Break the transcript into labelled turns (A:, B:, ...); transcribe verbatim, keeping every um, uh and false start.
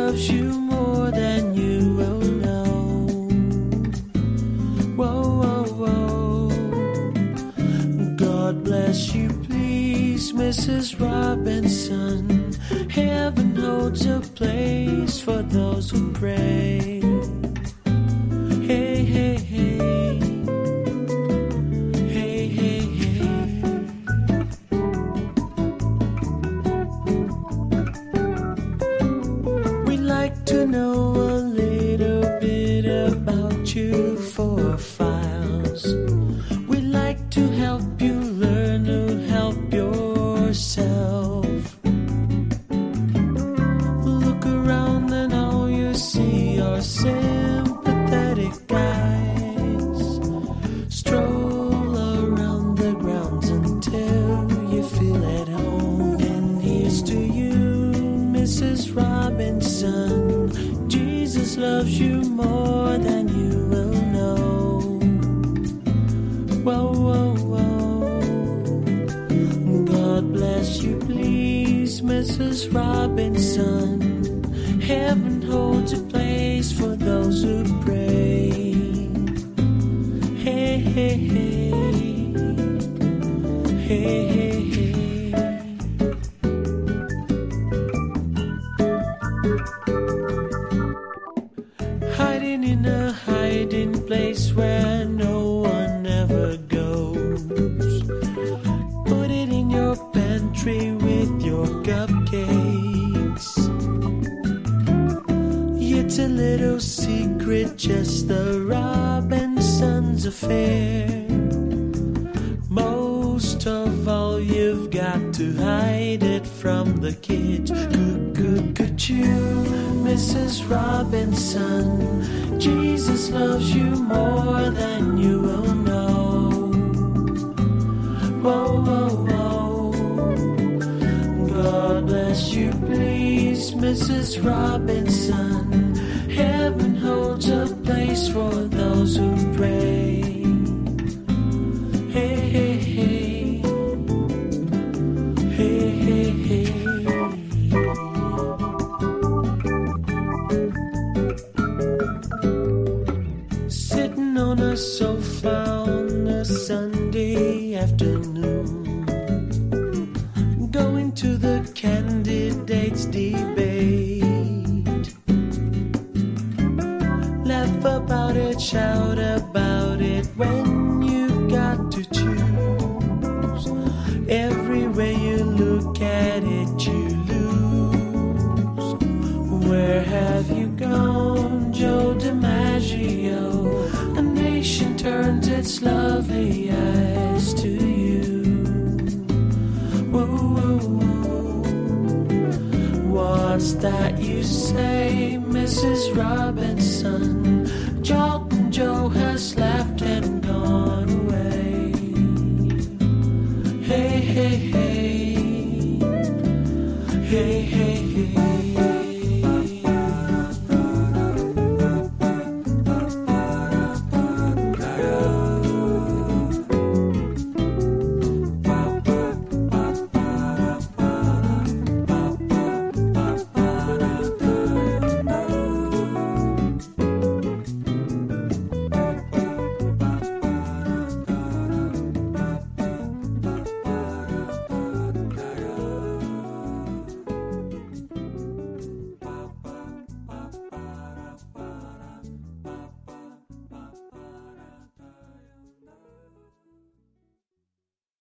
A: loves you more than you will know. Whoa, whoa, whoa. God bless you, please, Missus Robinson. Heaven holds a place for those who pray. Hey, hey, hey. Hey, hey, hey. We'd like to know a little bit about you for files. We'd like to help you learn to help yourself. Look around and all you see are sympathetic guys. Stroll around the grounds until you feel at home. And here's to you, Missus Robinson. Jesus loves you more than you will know. Whoa, whoa, whoa. God bless you, please, Missus Robinson. Heaven holds a place for those who pray. Hey, hey, hey. Hey, hey, hey. Hiding in a hiding place where no one ever goes. Put it in your pantry with your cupcakes. It's a little secret, just the Robinsons' affair. Most of all, you've got to hide it from the kids. Good, good, could you, Missus Robinson? Jesus loves you more than you will know. Whoa, whoa, whoa. God bless you, please, Missus Robinson. Heaven holds a place for those who pray. Hey, hey, hey. Hey, hey, hey. Sitting on a sofa on a Sunday afternoon, going to the candidates' debate. Laugh about it, shout about it when you've got to choose. Every way you look at it, you lose. Where have you gone, Joe DiMaggio? A nation turns its lovely eyes to you. Whoa, whoa, whoa. What's that you say, Missus Robinson? Jordan Joe has left